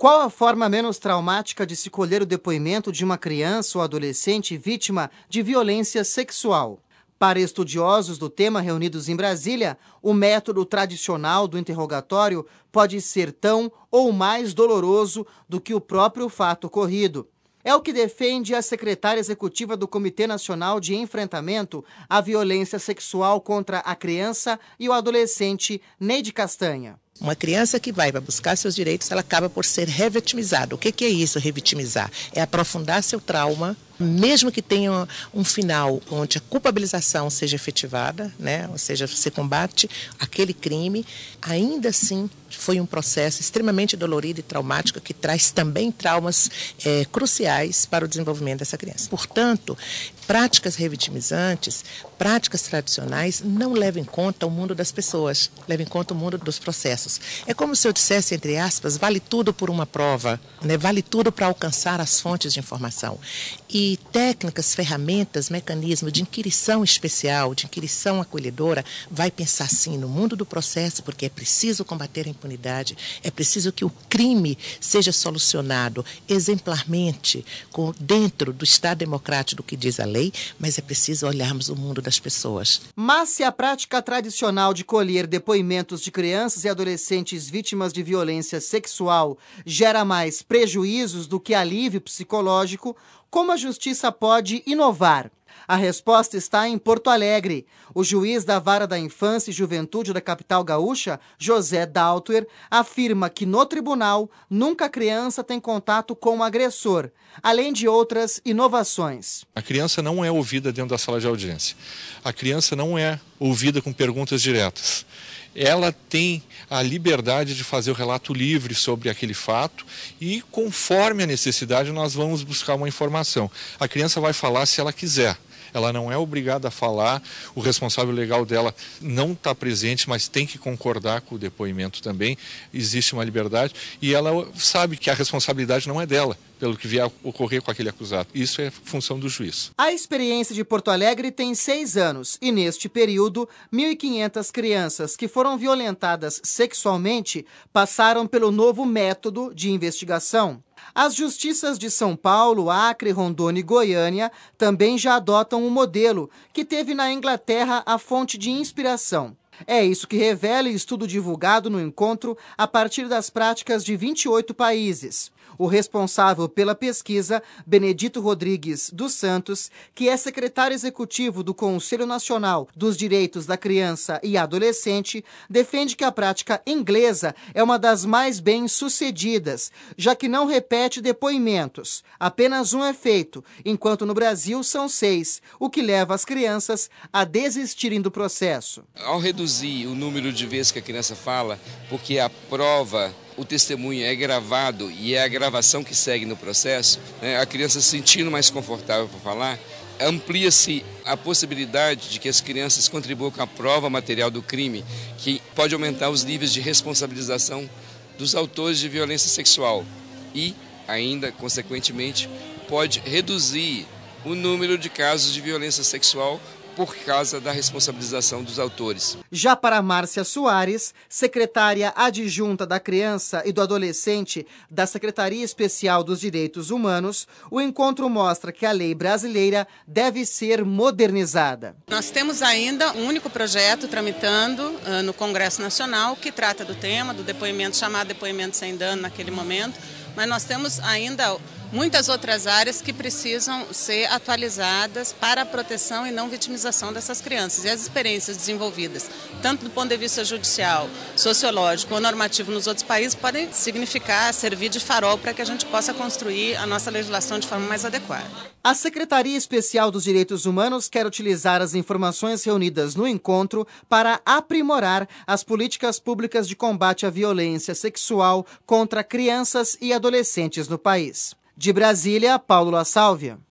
Qual a forma menos traumática de se colher o depoimento de uma criança ou adolescente vítima de violência sexual? Para estudiosos do tema reunidos em Brasília, o método tradicional do interrogatório pode ser tão ou mais doloroso do que o próprio fato ocorrido. É o que defende a secretária executiva do Comitê Nacional de Enfrentamento à Violência Sexual contra a Criança e o Adolescente, Neide Castanha. Uma criança que vai para buscar seus direitos, ela acaba por ser revitimizada. O que é isso, revitimizar? É aprofundar seu trauma, mesmo que tenha um final onde a culpabilização seja efetivada, né? Ou seja, você combate aquele crime, ainda assim foi um processo extremamente dolorido e traumático que traz também traumas cruciais para o desenvolvimento dessa criança. Portanto, práticas revitimizantes, práticas tradicionais não levam em conta o mundo das pessoas, levam em conta o mundo dos processos. É como se eu dissesse, entre aspas, vale tudo por uma prova, né? Vale tudo para alcançar as fontes de informação. E técnicas, ferramentas, mecanismos de inquirição especial, de inquirição acolhedora, vai pensar sim no mundo do processo, porque é preciso combater a impunidade, é preciso que o crime seja solucionado exemplarmente dentro do Estado democrático do que diz a lei, mas é preciso olharmos o mundo das pessoas. Mas se a prática tradicional de colher depoimentos de crianças e adolescentes vítimas de violência sexual gera mais prejuízos do que alívio psicológico, como a justiça pode inovar? A resposta está em Porto Alegre. O juiz da Vara da Infância e Juventude da capital gaúcha, José Dauter, afirma que no tribunal nunca a criança tem contato com o agressor, além de outras inovações. A criança não é ouvida dentro da sala de audiência. A criança não é ouvida com perguntas diretas. Ela tem a liberdade de fazer o relato livre sobre aquele fato e, conforme a necessidade, nós vamos buscar uma informação. A criança vai falar se ela quiser. Ela não é obrigada a falar, o responsável legal dela não está presente, mas tem que concordar com o depoimento também, existe uma liberdade e ela sabe que a responsabilidade não é dela, pelo que vier a ocorrer com aquele acusado. Isso é função do juiz. A experiência de Porto Alegre tem 6 anos e, neste período, 1.500 crianças que foram violentadas sexualmente passaram pelo novo método de investigação. As justiças de São Paulo, Acre, Rondônia e Goiânia também já adotam um modelo que teve na Inglaterra a fonte de inspiração. É isso que revela o estudo divulgado no encontro a partir das práticas de 28 países. O responsável pela pesquisa, Benedito Rodrigues dos Santos, que é secretário executivo do Conselho Nacional dos Direitos da Criança e Adolescente, defende que a prática inglesa é uma das mais bem-sucedidas, já que não repete depoimentos. Apenas um é feito, enquanto no Brasil são 6, o que leva as crianças a desistirem do processo. Ao reduzir o número de vezes que a criança fala, porque a prova, o testemunho é gravado e é a gravação que segue no processo, né, a criança se sentindo mais confortável para falar, amplia-se a possibilidade de que as crianças contribuam com a prova material do crime, que pode aumentar os níveis de responsabilização dos autores de violência sexual e, ainda, consequentemente, pode reduzir o número de casos de violência sexual por causa da responsabilização dos autores. Já para Márcia Soares, secretária adjunta da Criança e do Adolescente da Secretaria Especial dos Direitos Humanos, o encontro mostra que a lei brasileira deve ser modernizada. Nós temos ainda um único projeto tramitando no Congresso Nacional que trata do tema, do depoimento, chamado depoimento sem dano naquele momento, mas nós temos ainda muitas outras áreas que precisam ser atualizadas para a proteção e não vitimização dessas crianças. E as experiências desenvolvidas, tanto do ponto de vista judicial, sociológico ou normativo nos outros países, podem significar, servir de farol para que a gente possa construir a nossa legislação de forma mais adequada. A Secretaria Especial dos Direitos Humanos quer utilizar as informações reunidas no encontro para aprimorar as políticas públicas de combate à violência sexual contra crianças e adolescentes no país. De Brasília, Paulo La Sálvia.